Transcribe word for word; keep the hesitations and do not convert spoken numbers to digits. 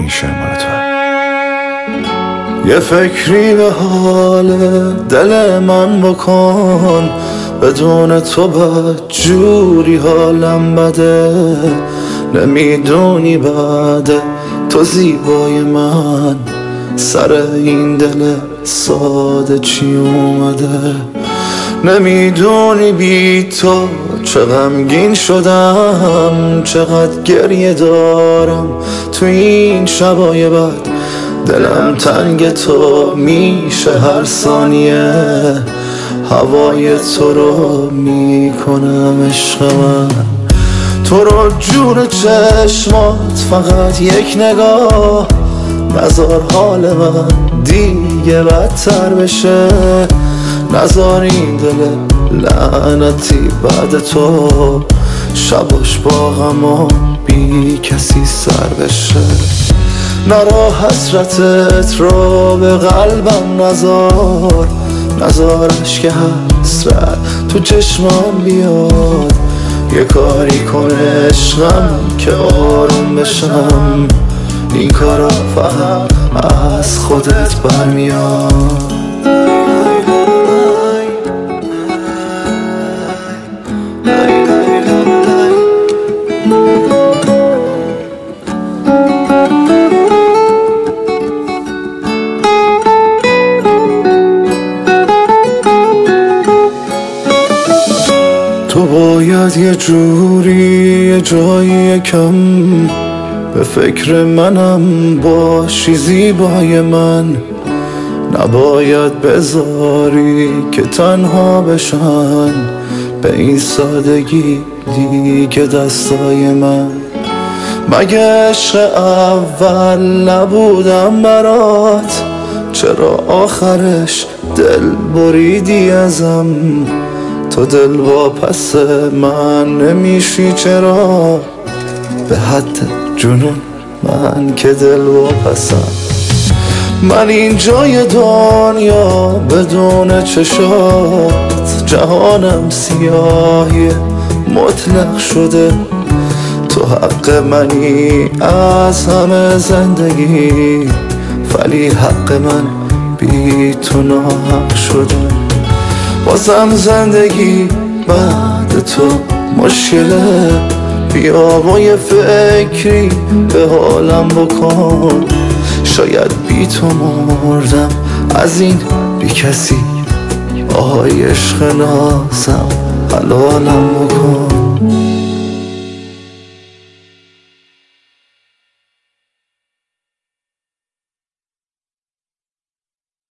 این شعر مال تو. یه فکری به حال دل من بکن، بدون تو بدجوری حالم بده. نمیدونی بعد تو زیبای من سر این دل ساده چی اومده. نمیدونی بی تو چه غمگین شدم، چقدر گریه دارم تو این شبای بعد. دلم تنگ تو میشه هر ثانیه، هوای تو رو میکنم عشق من. تو رو جون چشمات فقط یک نگاه، نذار حال من دیگه بدتر بشه. نذار این دل لعنتی بعد تو شباش با غم و بی کسی سر بشه. نرا حسرتت رو به قلبم نذار، نذار عشق حسرت تو چشمام بیاد. یه کاری کن عشقم که آروم بشم، این کارا فقط از خودت برمیاد. تو باید یه جوری یه جایی کم به فکر منم باشی زیبای من. نباید بذاری که تنها بشن به این سادگی دیگه دستای من. مگه عشق اول نبودم برات؟ چرا آخرش دل بریدی ازم؟ تو دل واپس من نمیشی چرا؟ به حد جنون من که دل واپسم. من این جای دنیا بدون چشات، جهانم سیاهی مطلق شده. تو حق منی از همه زندگی، ولی حق من بی تو ناحق شده. بازم زندگی بعد تو مشکله، بیا با یه فکری به حالم بکن. شاید بی تو مردم از این بی کسی، آهای عشق نازم حلالم بکن.